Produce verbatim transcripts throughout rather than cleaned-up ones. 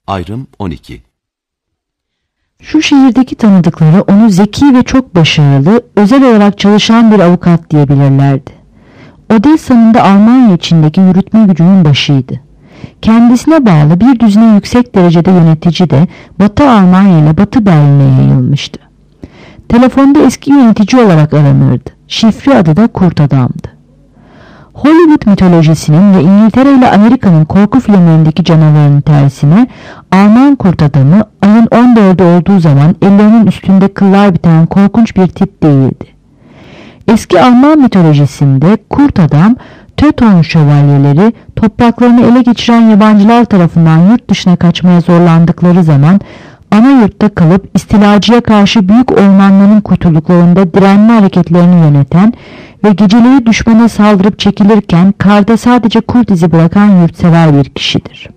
Ayrım on iki. Şu şehirdeki tanıdıkları onu zeki ve çok başarılı, özel olarak çalışan bir avukat diyebilirlerdi. Odessa'nın da Almanya içindeki yürütme gücünün başıydı. Kendisine bağlı bir düzine yüksek derecede yönetici de Batı Almanya ile Batı Berlin'e yayılmıştı. Telefonda eski yönetici olarak aranırdı. Şifre adı da Kurt Adam'dı. Hollywood mitolojisinin ve İngiltere ile Amerika'nın korku filmlerindeki canavarın tersine Alman Kurt Adamı ayın on dördü olduğu zaman ellerinin üstünde kıllar biten korkunç bir tip değildi. Eski Alman mitolojisinde Kurt Adam, Teuton şövalyeleri topraklarını ele geçiren yabancılar tarafından yurt dışına kaçmaya zorlandıkları zaman ana yurtta kalıp istilacıya karşı büyük ormanların kuytuluklarında direnme hareketlerini yöneten ve geceleri düşmana saldırıp çekilirken karda sadece kurt izi bırakan yurtsever bir kişidir.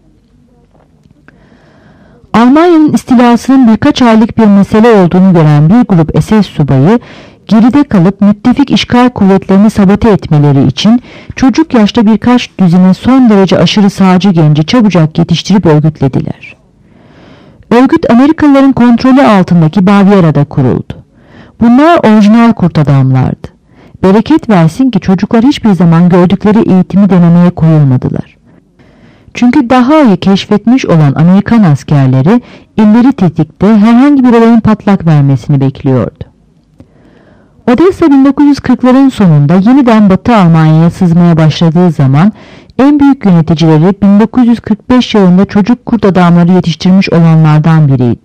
Almanya'nın istilasının birkaç aylık bir mesele olduğunu gören bir grup S S subayı, geride kalıp müttefik işgal kuvvetlerini sabote etmeleri için çocuk yaşta birkaç düzine son derece aşırı sağcı genci çabucak yetiştirip örgütlediler. Örgüt Amerikalıların kontrolü altındaki Bavyera'da kuruldu. Bunlar orijinal kurt adamlardı. Bereket versin ki çocuklar hiçbir zaman gördükleri eğitimi denemeye koyulmadılar. Çünkü daha iyi keşfetmiş olan Amerikan askerleri elleri tetikte herhangi bir olayın patlak vermesini bekliyordu. Odessa bin dokuz yüz kırkların sonunda yeniden Batı Almanya'ya sızmaya başladığı zaman en büyük yöneticileri bin dokuz yüz kırk beş yılında çocuk kurt adamları yetiştirmiş olanlardan biriydi.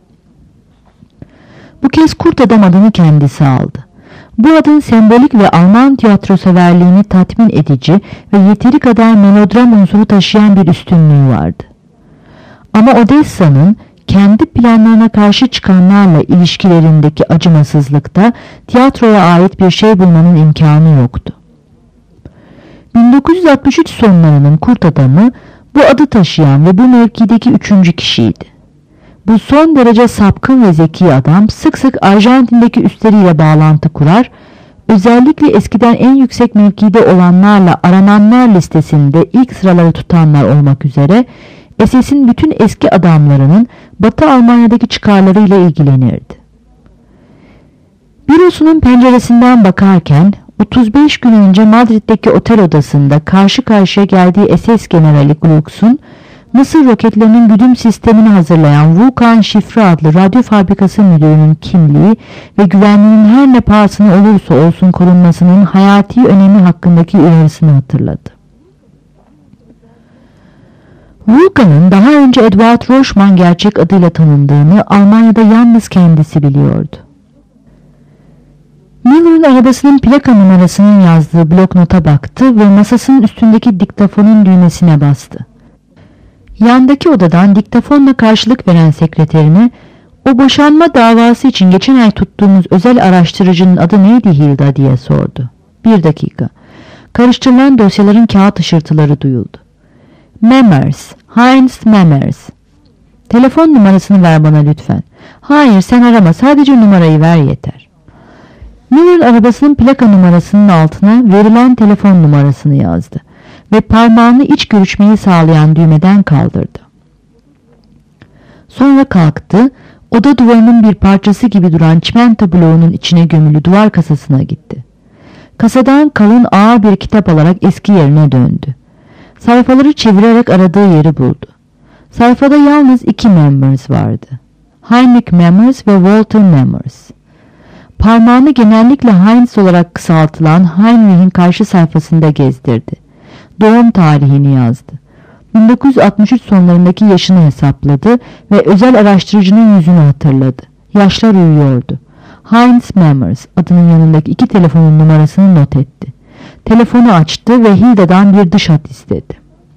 Bu kez kurt adam adını kendisi aldı. Bu adın sembolik ve Alman tiyatro severliğini tatmin edici ve yeteri kadar melodram unsuru taşıyan bir üstünlüğü vardı. Ama Odessa'nın kendi planlarına karşı çıkanlarla ilişkilerindeki acımasızlıkta tiyatroya ait bir şey bulmanın imkanı yoktu. bin dokuz yüz altmış üç sonlarının kurt adamı bu adı taşıyan ve bu mevkideki üçüncü kişiydi. Bu son derece sapkın ve zeki adam sık sık Arjantin'deki üstleriyle bağlantı kurar, özellikle eskiden en yüksek mevkide olanlarla arananlar listesinde ilk sıraları tutanlar olmak üzere S S'in bütün eski adamlarının Batı Almanya'daki çıkarlarıyla ilgilenirdi. Bürosunun penceresinden bakarken otuz beş gün önce Madrid'deki otel odasında karşı karşıya geldiği S S generali Glucks'un Mısır roketlerinin güdüm sistemini hazırlayan Vulkan Şifre adlı radyo fabrikası müdürünün kimliği ve güvenliğinin her ne pahasına olursa olsun korunmasının hayati önemi hakkındaki uyarısını hatırladı. Vulkan'ın daha önce Edward Rochman gerçek adıyla tanındığını Almanya'da yalnız kendisi biliyordu. Miller'ın arabasının plaka numarasının yazdığı bloknota baktı ve masasının üstündeki diktafonun düğmesine bastı. Yandaki odadan diktafonla karşılık veren sekreterine, "O boşanma davası için geçen ay tuttuğumuz özel araştırıcının adı neydi Hilda?" diye sordu. Bir dakika. Karıştırılan dosyaların kağıt ışırtıları duyuldu. "Memmers, Heinz Memmers." "Telefon numarasını ver bana lütfen." "Hayır, sen arama, sadece numarayı ver yeter." Miller arabasının plaka numarasının altına verilen telefon numarasını yazdı ve parmağını iç görüşmeyi sağlayan düğmeden kaldırdı. Sonra kalktı, oda duvarının bir parçası gibi duran çimento bloğunun içine gömülü duvar kasasına gitti. Kasadan kalın ağır bir kitap alarak eski yerine döndü. Sayfaları çevirerek aradığı yeri buldu. Sayfada yalnız iki Memmers vardı. Heinrich Memmers ve Walter Memmers. Parmağını genellikle Heinz olarak kısaltılan Heinrich'in karşı sayfasında gezdirdi. Doğum tarihini yazdı. bin dokuz yüz altmış üç sonlarındaki yaşını hesapladı ve özel araştırıcının yüzünü hatırladı. Yaşlar uyuyordu. Heinz Memmers adının yanındaki iki telefonun numarasını not etti. Telefonu açtı ve Hilda'dan bir dış hat istedi.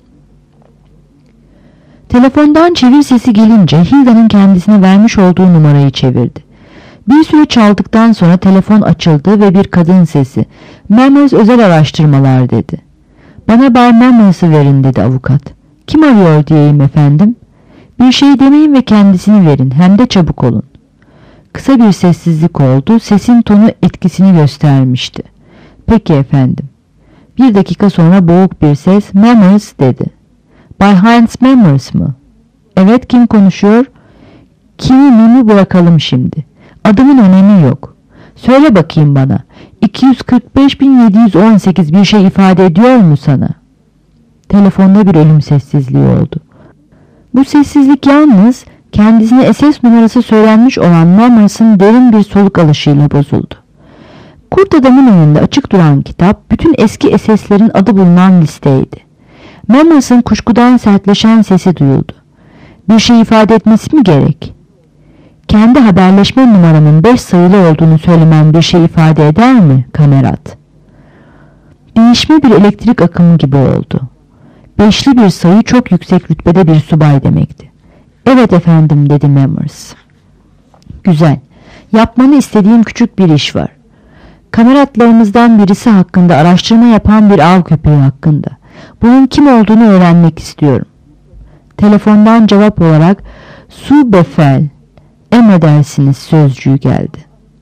Telefondan çevir sesi gelince Hilda'nın kendisine vermiş olduğu numarayı çevirdi. Bir süre çaldıktan sonra telefon açıldı ve bir kadın sesi, "Memmers özel araştırmalar" dedi. "Bana Bay Memmers'ı verin" dedi avukat. "Kim arıyor diyeyim efendim?" "Bir şey demeyin ve kendisini verin, hem de çabuk olun." Kısa bir sessizlik oldu, sesin tonu etkisini göstermişti. "Peki efendim." Bir dakika sonra boğuk bir ses, "Memmers" dedi. "Bay Heinz Memmers mı?" Evet, kim konuşuyor? Kimi mimi bırakalım şimdi. Adımın önemi yok. Söyle bakayım bana. iki yüz kırk beş bin yedi yüz on sekiz bir şey ifade ediyor mu sana? Telefonda bir ölüm sessizliği oldu. Bu sessizlik yalnız kendisine S S numarası söylenmiş olan Memers'ın derin bir soluk alışıyla bozuldu. Kurt adamın önünde açık duran kitap bütün eski S S'lerin adı bulunan listeydi. Memers'ın kuşkudan sertleşen sesi duyuldu. Bir şey ifade etmesi mi gerek? Kendi haberleşme numaramın beş sayılı olduğunu söylemem bir şey ifade eder mi kamerat? Değişme bir elektrik akımı gibi oldu. Beşli bir sayı çok yüksek rütbede bir subay demekti. Evet efendim, dedi Memers. Güzel. Yapmanı istediğim küçük bir iş var. Kameratlarımızdan birisi hakkında araştırma yapan bir av köpeği hakkında. Bunun kim olduğunu öğrenmek istiyorum. Telefondan cevap olarak Su Befel, emredersiniz sözcüğü geldi.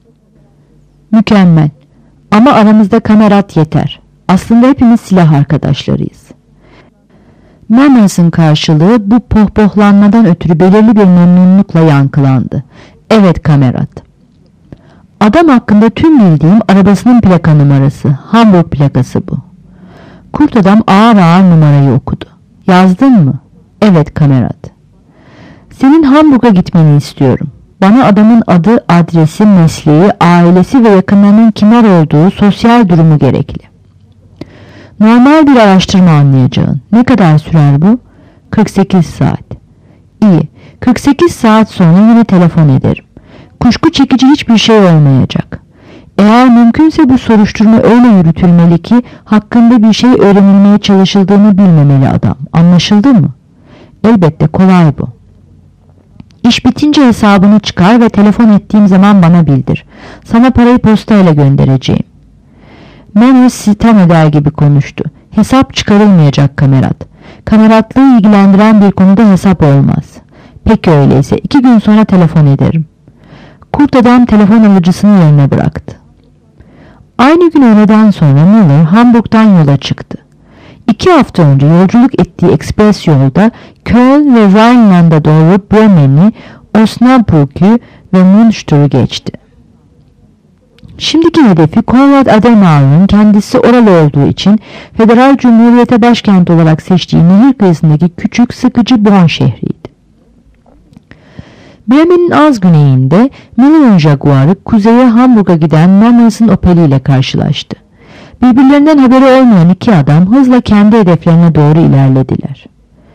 Mükemmel. Ama aramızda kamerat yeter. Aslında hepimiz silah arkadaşlarıyız. Memers'ın karşılığı bu pohpohlanmadan ötürü belirli bir memnunlukla yankılandı. Evet kamerat. Adam hakkında tüm bildiğim arabasının plaka numarası. Hamburg plakası bu. Kurt adam ağır ağır numarayı okudu. Yazdın mı? Evet kamerat. Senin Hamburg'a gitmeni istiyorum. Bana adamın adı, adresi, mesleği, ailesi ve yakınlarının kimler olduğu, sosyal durumu gerekli. Normal bir araştırma anlayacağın. Ne kadar sürer bu? kırk sekiz saat. İyi. kırk sekiz saat sonra yine telefon ederim. Kuşku çekici hiçbir şey olmayacak. Eğer mümkünse bu soruşturma öyle yürütülmeli ki hakkında bir şey öğrenilmeye çalışıldığını bilmemeli adam. Anlaşıldı mı? Elbette, kolay bu. İş bitince hesabını çıkar ve telefon ettiğim zaman bana bildir. Sana parayı postayla göndereceğim. Memers sitem eder gibi konuştu. Hesap çıkarılmayacak kamerat. Kameratlığı ilgilendiren bir konuda hesap olmaz. Peki öyleyse iki gün sonra telefon ederim. Kurt adam telefon alıcısını yerine bıraktı. Aynı gün öğleden sonra Miller Hamburg'dan yola çıktı. İki hafta önce yolculuk ettiği ekspres yolda Köln ve Rhineland'a doğru Bremen'i, Osnabrück'ü ve Münster'ü geçti. Şimdiki hedefi Konrad Adenauer'ın kendisi oralı olduğu için Federal Cumhuriyete başkent olarak seçtiği nehir kıyısındaki küçük sıkıcı Bonn şehriydi. Bremen'in az güneyinde Miller'ın Jaguar'ı kuzeye Hamburg'a giden Memers'ın Opel'i ile karşılaştı. Birbirlerinden haberi olmayan iki adam hızla kendi hedeflerine doğru ilerlediler.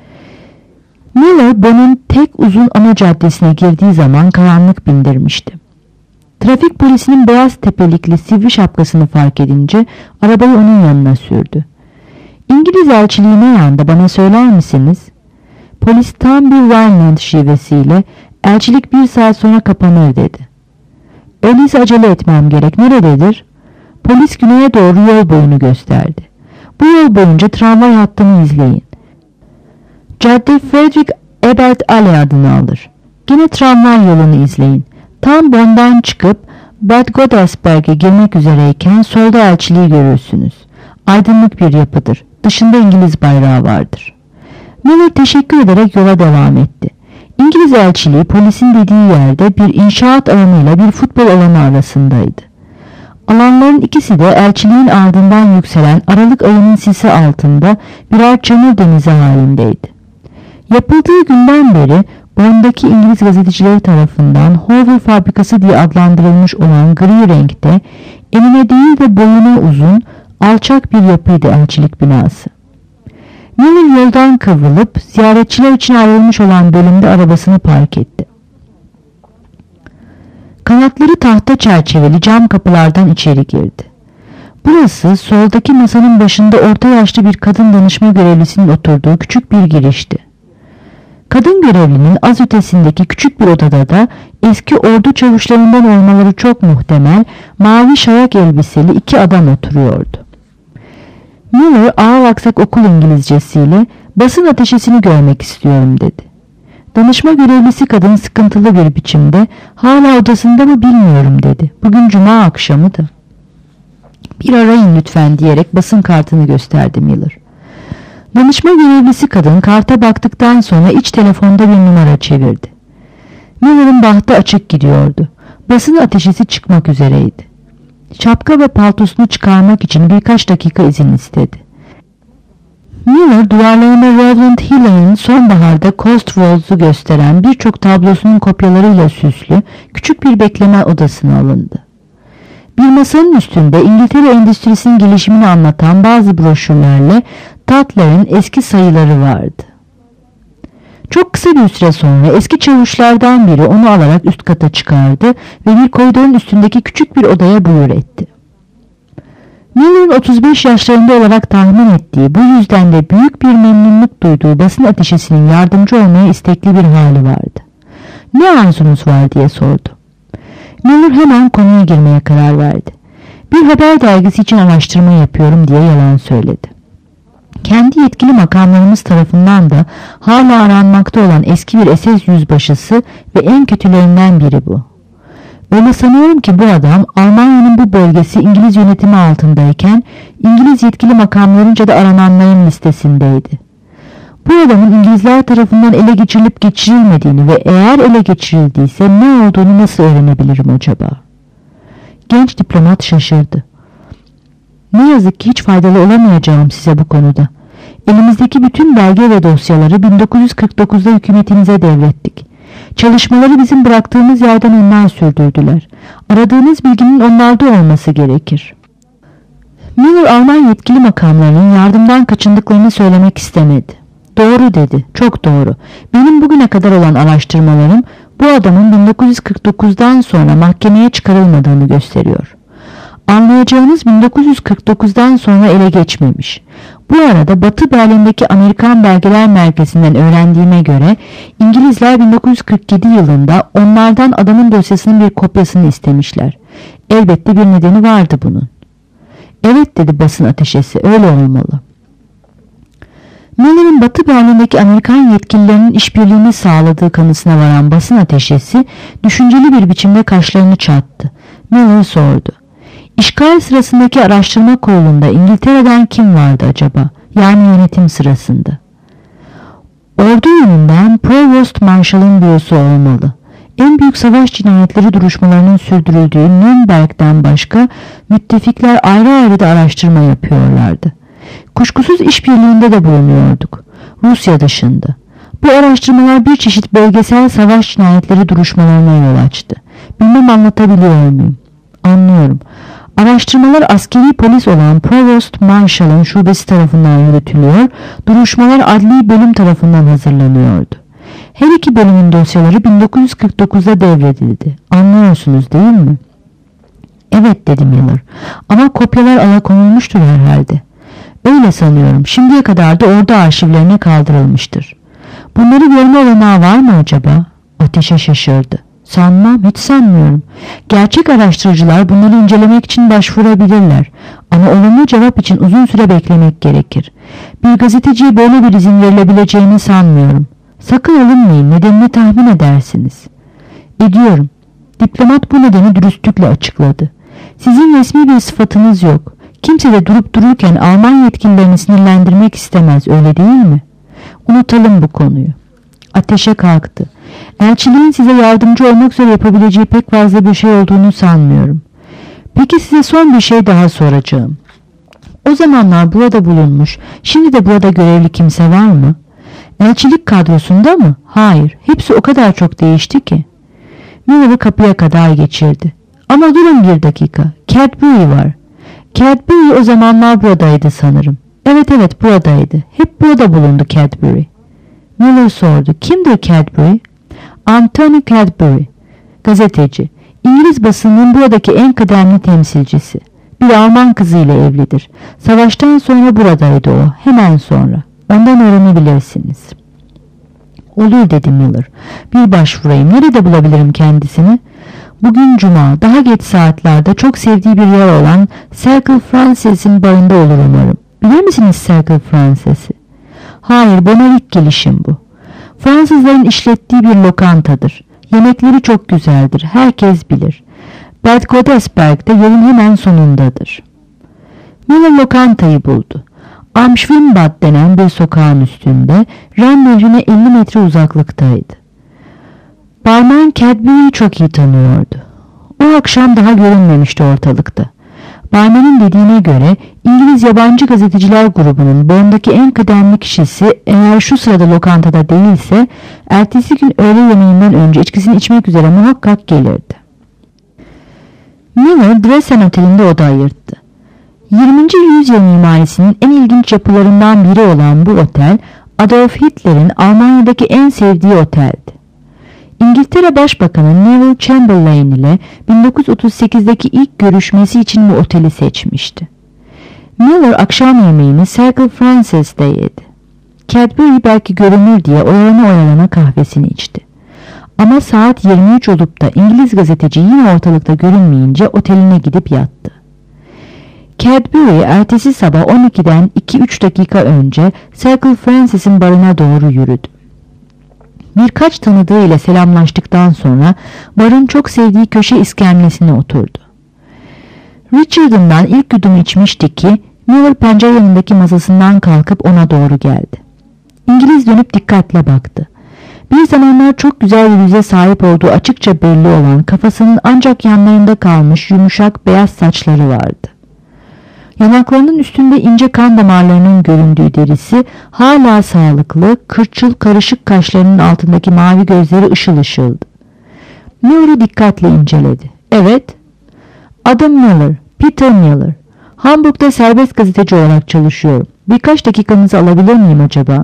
Miller, Bonn'un tek uzun ana caddesine girdiği zaman karanlık bindirmişti. Trafik polisinin beyaz tepelikli sivri şapkasını fark edince arabayı onun yanına sürdü. İngiliz elçiliği ne yanda, bana söyler misiniz? Polis tam bir Rhineland şivesiyle elçilik bir saat sonra kapanır dedi. Öyleyse acele etmem gerek. Nerededir? Polis güneye doğru yol boyunu gösterdi. Bu yol boyunca tramvay hattını izleyin. Cadde Friedrich Ebert Allee adını alır. Yine tramvay yolunu izleyin. Tam Bonn'dan çıkıp Bad Godesberg'e girmek üzereyken solda elçiliği görürsünüz. Aydınlık bir yapıdır. Dışında İngiliz bayrağı vardır. Miller teşekkür ederek yola devam etti. İngiliz elçiliği polisin dediği yerde bir inşaat alanıyla bir futbol alanı arasındaydı. Alanların ikisi de elçiliğin ardından yükselen Aralık ayının sisi altında birer çamur denizi halindeydi. Yapıldığı günden beri Bonn'daki İngiliz gazetecileri tarafından Hoover fabrikası diye adlandırılmış olan gri renkte, enine değil de boyuna uzun, alçak bir yapıydı elçilik binası. Miller yoldan kıvrılıp ziyaretçiler için ayrılmış olan bölümde arabasını park etti. Kanatları tahta çerçeveli cam kapılardan içeri girdi. Burası soldaki masanın başında orta yaşlı bir kadın danışma görevlisinin oturduğu küçük bir girişti. Kadın görevlinin az ötesindeki küçük bir odada da eski ordu çavuşlarından olmaları çok muhtemel mavi şayak elbiseli iki adam oturuyordu. Miller ağır aksak okul İngilizcesiyle basın ateşesini görmek istiyorum dedi. Danışma görevlisi kadın sıkıntılı bir biçimde hala odasında mı bilmiyorum dedi. Bugün cuma akşamıydı. Bir arayın lütfen diyerek basın kartını gösterdi Miller. Danışma görevlisi kadın karta baktıktan sonra iç telefonda bir numara çevirdi. Miller'ın bahtı açık gidiyordu. Basın ateşesi çıkmak üzereydi. Şapka ve paltosunu çıkarmak için birkaç dakika izin istedi. Miller duvarlarına Rowland Hill'in sonbaharda Cotswolds'u gösteren birçok tablosunun kopyalarıyla süslü küçük bir bekleme odasına alındı. Bir masanın üstünde İngiltere endüstrisinin gelişimini anlatan bazı broşürlerle Tatler'in eski sayıları vardı. Çok kısa bir süre sonra eski çavuşlardan biri onu alarak üst kata çıkardı ve bir koridorun üstündeki küçük bir odaya buyur etti. Miller'ın otuz beş yaşlarında olarak tahmin ettiği, bu yüzden de büyük bir memnunluk duyduğu basın ateşesinin yardımcı olmaya istekli bir hali vardı. "Ne arzunuz var?" diye sordu. Miller hemen konuya girmeye karar verdi. "Bir haber dergisi için araştırma yapıyorum" diye yalan söyledi. Kendi yetkili makamlarımız tarafından da hala aranmakta olan eski bir S S yüzbaşısı ve en kötülerinden biri bu. Öyle sanıyorum ki bu adam Almanya'nın bu bölgesi İngiliz yönetimi altındayken İngiliz yetkili makamlarınca da arananların listesindeydi. Bu adamın İngilizler tarafından ele geçirilip geçirilmediğini ve eğer ele geçirildiyse ne olduğunu nasıl öğrenebilirim acaba? Genç diplomat şaşırdı. "Ne yazık ki hiç faydalı olamayacağım size bu konuda. Elimizdeki bütün belge ve dosyaları bin dokuz yüz kırk dokuzda hükümetinize devrettik. Çalışmaları bizim bıraktığımız yerden onlar sürdürdüler. Aradığınız bilginin onlarda olması gerekir." Miller Alman yetkili makamlarının yardımdan kaçındıklarını söylemek istemedi. "Doğru" dedi. "Çok doğru. Benim bugüne kadar olan araştırmalarım bu adamın bin dokuz yüz kırk dokuzdan sonra mahkemeye çıkarılmadığını gösteriyor. Anlayacağınız bin dokuz yüz kırk dokuzdan sonra ele geçmemiş. Bu arada Batı Berlin'deki Amerikan Belgeler Merkezi'nden öğrendiğime göre İngilizler bin dokuz yüz kırk yedi yılında onlardan adamın dosyasının bir kopyasını istemişler. Elbette bir nedeni vardı bunun." "Evet" dedi basın ateşesi, "öyle olmalı." Miller'ın Batı Berlin'deki Amerikan yetkililerinin işbirliğini sağladığı kanısına varan basın ateşesi düşünceli bir biçimde kaşlarını çattı. Miller sordu. "İşgal sırasındaki araştırma kurulunda İngiltere'den kim vardı acaba? Yani yönetim sırasında?" "Ordu yönünden Provost Marshall'ın bürosu olmalı. En büyük savaş cinayetleri duruşmalarının sürdürüldüğü Nürnberg'den başka müttefikler ayrı ayrı da araştırma yapıyorlardı. Kuşkusuz işbirliğinde de bulunuyorduk. Rusya dışında. Bu araştırmalar bir çeşit bölgesel savaş cinayetleri duruşmalarına yol açtı. Bilmem anlatabiliyor muyum?" "Anlıyorum. Araştırmalar askeri polis olan Provost Marshall'ın şubesi tarafından yürütülüyor, duruşmalar adli bölüm tarafından hazırlanıyordu. Her iki bölümün dosyaları bin dokuz yüz kırk dokuzda devredildi. Anlıyorsunuz değil mi?" "Evet" dedi Miller. "Ama kopyalar alakonulmuştur herhalde." "Öyle sanıyorum. Şimdiye kadar da ordu arşivlerine kaldırılmıştır." "Bunları görme olanağı var mı acaba?" Ateşe şaşırdı. "Sanmam, hiç sanmıyorum. Gerçek araştırıcılar bunları incelemek için başvurabilirler. Ama olumlu cevap için uzun süre beklemek gerekir. Bir gazeteciye böyle bir izin verilebileceğini sanmıyorum." "Sakın alınmayın, nedenini tahmin edersiniz." "Ediyorum." Diplomat bu nedeni dürüstlükle açıkladı. "Sizin resmi bir sıfatınız yok. Kimse de durup dururken Alman yetkililerini sinirlendirmek istemez, öyle değil mi? Unutalım bu konuyu." Ateşe kalktı. "Elçiliğin size yardımcı olmak üzere yapabileceği pek fazla bir şey olduğunu sanmıyorum. Peki size son bir şey daha soracağım. O zamanlar burada bulunmuş, şimdi de burada görevli kimse var mı?" "Elçilik kadrosunda mı?" "Hayır, hepsi o kadar çok değişti ki." Miller'ı kapıya kadar geçirdi. "Ama durun bir dakika, Cadbury var." "Cadbury o zamanlar buradaydı sanırım." "Evet evet buradaydı. Hep burada bulundu Cadbury." Miller sordu. "Kimdir Cadbury?" "Anthony Cadbury. Gazeteci. İngiliz basınının buradaki en kıdemli temsilcisi. Bir Alman kızıyla evlidir. Savaştan sonra buradaydı o. Hemen sonra. Ondan öğrenebilirsiniz." "Olur" dedi Miller. "Bir başvurayım. Nerede bulabilirim kendisini?" "Bugün cuma. Daha geç saatlerde çok sevdiği bir yer olan Cercle Frances'in barında olur umarım." "Bilir misiniz Cercle Frances'i?" "Hayır, bana ilk gelişim bu. Fransızların işlettiği bir lokantadır. Yemekleri çok güzeldir. Herkes bilir. Bad Godesberg'de yolun hemen sonundadır." Miller lokantayı buldu. Amschwimbad denen bir sokağın üstünde, Ren nehrine elli metre uzaklıktaydı. Barman Cadbury'yi çok iyi tanıyordu. O akşam daha görünmemişti ortalıkta. Barman'ın dediğine göre İngiliz Yabancı Gazeteciler grubunun Bonn'daki en kıdemli kişisi eğer şu sırada lokantada değilse ertesi gün öğle yemeğinden önce içkisini içmek üzere muhakkak gelirdi. Miller Dresden Oteli'nde oda ayırttı. yirminci yüzyıl mimarisinin en ilginç yapılarından biri olan bu otel Adolf Hitler'in Almanya'daki en sevdiği oteldi. İngiltere Başbakanı Neville Chamberlain ile bin dokuz yüz otuz sekizdeki ilk görüşmesi için bu oteli seçmişti. Miller akşam yemeğini Circle Frances'te yedi. Cadbury belki görünür diye oyalana oyalana kahvesini içti. Ama saat yirmi üç olup da İngiliz gazeteci yine ortalıkta görünmeyince oteline gidip yattı. Cadbury ertesi sabah on ikiden iki üç dakika önce Circle Frances'in barına doğru yürüdü. Birkaç tanıdığı ile selamlaştıktan sonra barın çok sevdiği köşe iskemlesine oturdu. Richard'ından ilk yudumu içmişti ki Miller pencere yanındaki masasından kalkıp ona doğru geldi. İngiliz dönüp dikkatle baktı. Bir zamanlar çok güzel bir yüze sahip olduğu açıkça belli olan kafasının ancak yanlarında kalmış yumuşak beyaz saçları vardı. Yanaklarının üstünde ince kan damarlarının göründüğü derisi hala sağlıklı, kırçıl karışık kaşlarının altındaki mavi gözleri ışıl ışıldı. Miller'ı dikkatle inceledi. Evet, adım Miller, Peter Miller. Hamburg'da serbest gazeteci olarak çalışıyorum. Birkaç dakikanızı alabilir miyim acaba?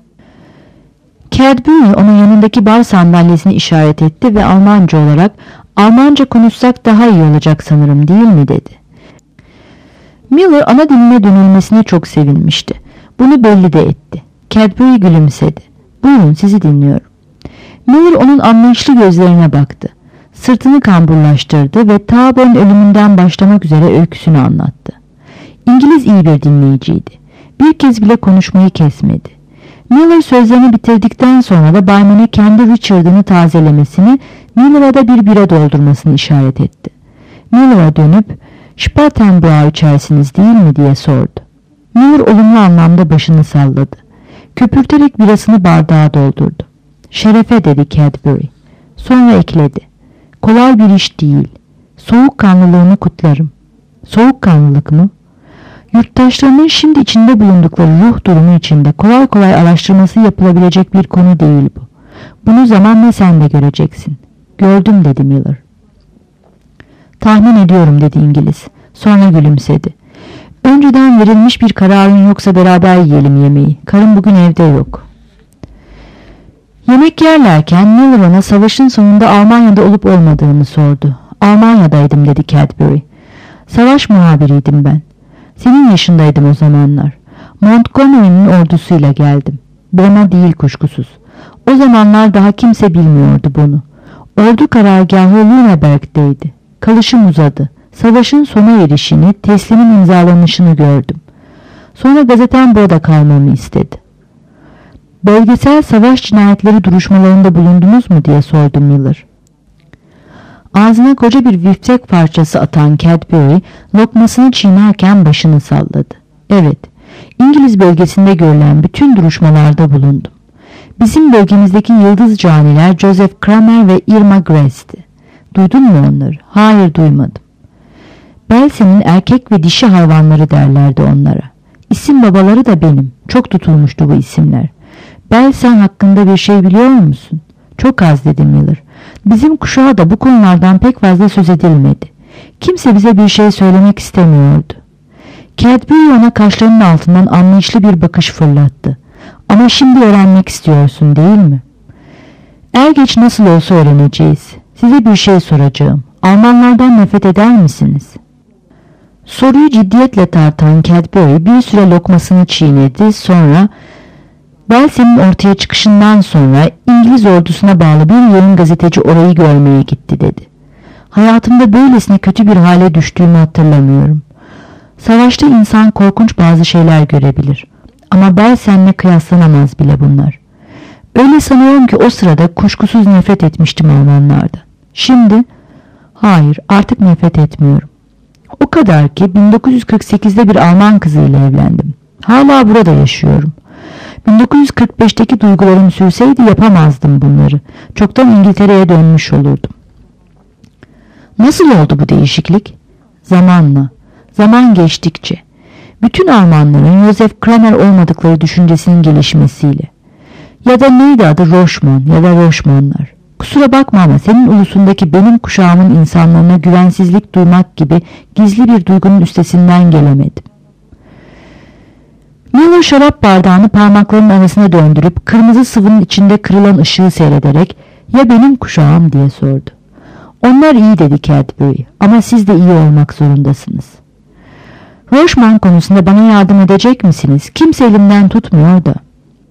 Cadbury onun yanındaki bar sandalyesini işaret etti ve Almanca olarak Almanca konuşsak daha iyi olacak sanırım değil mi dedi. Miller ana diline dönülmesine çok sevinmişti. Bunu belli de etti. Cadbury gülümsedi. Buyurun sizi dinliyorum. Miller onun anlayışlı gözlerine baktı. Sırtını kamburlaştırdı ve Tauber'in ölümünden başlamak üzere öyküsünü anlattı. İngiliz iyi bir dinleyiciydi. Bir kez bile konuşmayı kesmedi. Miller sözlerini bitirdikten sonra da Barman'a kendi Richard'ını tazelemesini, Miller'a da bir bira doldurmasını işaret etti. Miller'a dönüp Spatenbrau içersiniz değil mi diye sordu. Miller olumlu anlamda başını salladı. Köpürterek birasını bardağa doldurdu. Şerefe dedi Cadbury. Sonra ekledi. Kolay bir iş değil. Soğukkanlılığını kutlarım. Soğukkanlılık mı? Yurttaşlarının şimdi içinde bulundukları ruh durumu içinde kolay kolay araştırması yapılabilecek bir konu değil bu. Bunu zamanla sen de göreceksin. Gördüm dedi Miller. Tahmin ediyorum dedi İngiliz. Sonra gülümsedi. Önceden verilmiş bir kararın yoksa beraber yiyelim yemeği. Karım bugün evde yok. Yemek yerlerken Miller ona savaşın sonunda Almanya'da olup olmadığını sordu. Almanya'daydım dedi Cadbury. Savaş muhabiriydim ben. Senin yaşındaydım o zamanlar. Montgomery'nin ordusuyla geldim. Bonna değil kuşkusuz. O zamanlar daha kimse bilmiyordu bunu. Ordu karargahı Lüneburg'deydi. Kalışım uzadı. Savaşın sona erişini, teslimin imzalanışını gördüm. Sonra gazetem burada kalmamı istedi. Bölgesel savaş cinayetleri duruşmalarında bulundunuz mu diye sordu Miller. Ağzına koca bir biftek parçası atan Cadbury lokmasını çiğnerken başını salladı. Evet, İngiliz bölgesinde görülen bütün duruşmalarda bulundum. Bizim bölgemizdeki yıldız caniler Joseph Kramer ve Irma Gress'ti. Duydun mu onları? Hayır duymadım. Belsen'in erkek ve dişi hayvanları derlerdi onlara. İsim babaları da benim. Çok tutulmuştu bu isimler. Belsen hakkında bir şey biliyor musun? Çok az dedi Miller. Bizim kuşağa da bu konulardan pek fazla söz edilmedi. Kimse bize bir şey söylemek istemiyordu. Cadbury ona kaşlarının altından anlayışlı bir bakış fırlattı. Ama şimdi öğrenmek istiyorsun değil mi? Er geç nasıl olsa öğreneceğiz. Size bir şey soracağım. Almanlardan nefret eder misiniz? Soruyu ciddiyetle tartan Cadbury bir süre lokmasını çiğnedi. Sonra Belsen'in ortaya çıkışından sonra İngiliz ordusuna bağlı bir yayın gazeteci orayı görmeye gitti dedi. Hayatımda böylesine kötü bir hale düştüğümü hatırlamıyorum. Savaşta insan korkunç bazı şeyler görebilir. Ama Belsen'le kıyaslanamaz bile bunlar. Öyle sanıyorum ki o sırada kuşkusuz nefret etmiştim Almanlardan. Şimdi, hayır artık nefret etmiyorum. O kadar ki bin dokuz yüz kırk sekizde bir Alman kızıyla evlendim. Hala burada yaşıyorum. bin dokuz yüz kırk beşteki duygularım sürseydi yapamazdım bunları. Çoktan İngiltere'ye dönmüş olurdum. Nasıl oldu bu değişiklik? Zamanla, zaman geçtikçe. Bütün Almanların Joseph Kramer olmadıkları düşüncesinin gelişmesiyle. Ya da neydi adı, Rochemont ya da Rochemontlar. Kusura bakma ama senin ulusundaki benim kuşağımın insanlarına güvensizlik duymak gibi gizli bir duygunun üstesinden gelemedim. Miller şarap bardağını parmaklarının arasına döndürüp kırmızı sıvının içinde kırılan ışığı seyrederek "Ya benim kuşağım?" diye sordu. "Onlar iyi," dedi Cadbury, "ama siz de iyi olmak zorundasınız." "Rochemont konusunda bana yardım edecek misiniz? Kimse elimden tutmuyor da."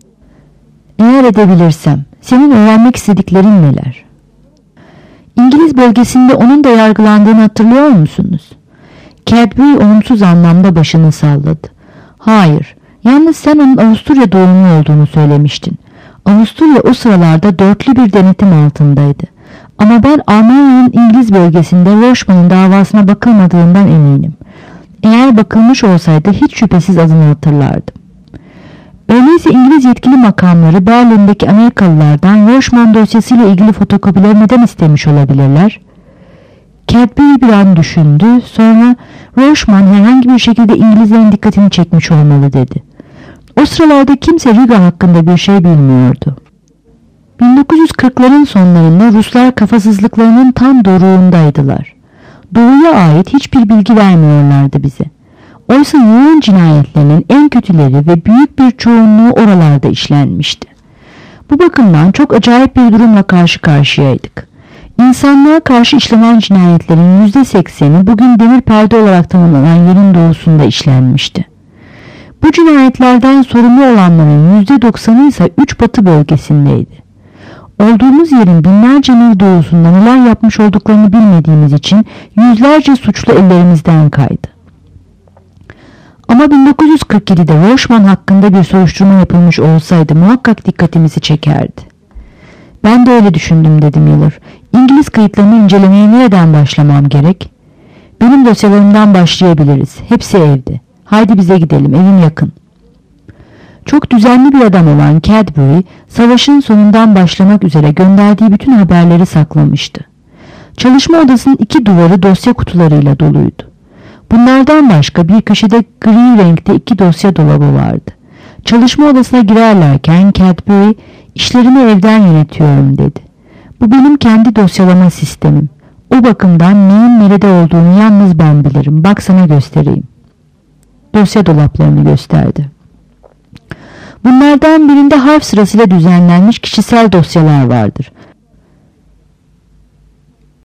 "Eğer edebilirsem. Senin öğrenmek istediklerin neler?" "İngiliz bölgesinde onun da yargılandığını hatırlıyor musunuz?" Cadbury olumsuz anlamda başını salladı. "Hayır. Yalnız sen onun Avusturya doğumlu olduğunu söylemiştin. Avusturya o sıralarda dörtlü bir denetim altındaydı. Ama ben Almanya'nın İngiliz bölgesinde Rochemont'un davasına bakılmadığından eminim. Eğer bakılmış olsaydı hiç şüphesiz adını hatırlardım." "Öyleyse İngiliz yetkili makamları Berlin'deki Amerikalılardan Rochemont dosyasıyla ilgili fotokopileri neden istemiş olabilirler?" Cadbury bir an düşündü. Sonra "Rochemont herhangi bir şekilde İngilizlerin dikkatini çekmiş olmalı," dedi. O sıralarda kimse Riga hakkında bir şey bilmiyordu. bin dokuz yüz kırkların sonlarında Ruslar kafasızlıklarının tam doruğundaydılar. Doğuya ait hiçbir bilgi vermiyorlardı bize. Oysa yoğun cinayetlerinin en kötüleri ve büyük bir çoğunluğu oralarda işlenmişti. Bu bakımdan çok acayip bir durumla karşı karşıyaydık. İnsanlığa karşı işlenen cinayetlerin yüzde sekseni bugün demir perde olarak tanımlanan yerin doğusunda işlenmişti. Bu cinayetlerden sorumlu olanların yüzde doksanı ise üç batı bölgesindeydi. Olduğumuz yerin binlerce mil doğusunda neler yapmış olduklarını bilmediğimiz için yüzlerce suçlu ellerimizden kaydı. Ama bin dokuz yüz kırk yedide Rochemont hakkında bir soruşturma yapılmış olsaydı muhakkak dikkatimizi çekerdi. "Ben de öyle düşündüm," dedi Miller. "İngiliz kayıtlarını incelemeye nereden başlamam gerek?" "Benim dosyalarımdan başlayabiliriz. Hepsi evde. Haydi bize gidelim, evim yakın." Çok düzenli bir adam olan Cadbury, savaşın sonundan başlamak üzere gönderdiği bütün haberleri saklamıştı. Çalışma odasının iki duvarı dosya kutularıyla doluydu. Bunlardan başka bir köşede gri renkte iki dosya dolabı vardı. Çalışma odasına girerlerken Cadbury, "İşlerimi evden yönetiyorum," dedi. "Bu benim kendi dosyalama sistemim. O bakımdan neyin nerede olduğunu yalnız ben bilirim. Bak sana göstereyim." Dosya dolaplarını gösterdi. Bunlardan birinde harf sırasıyla düzenlenmiş kişisel dosyalar vardır.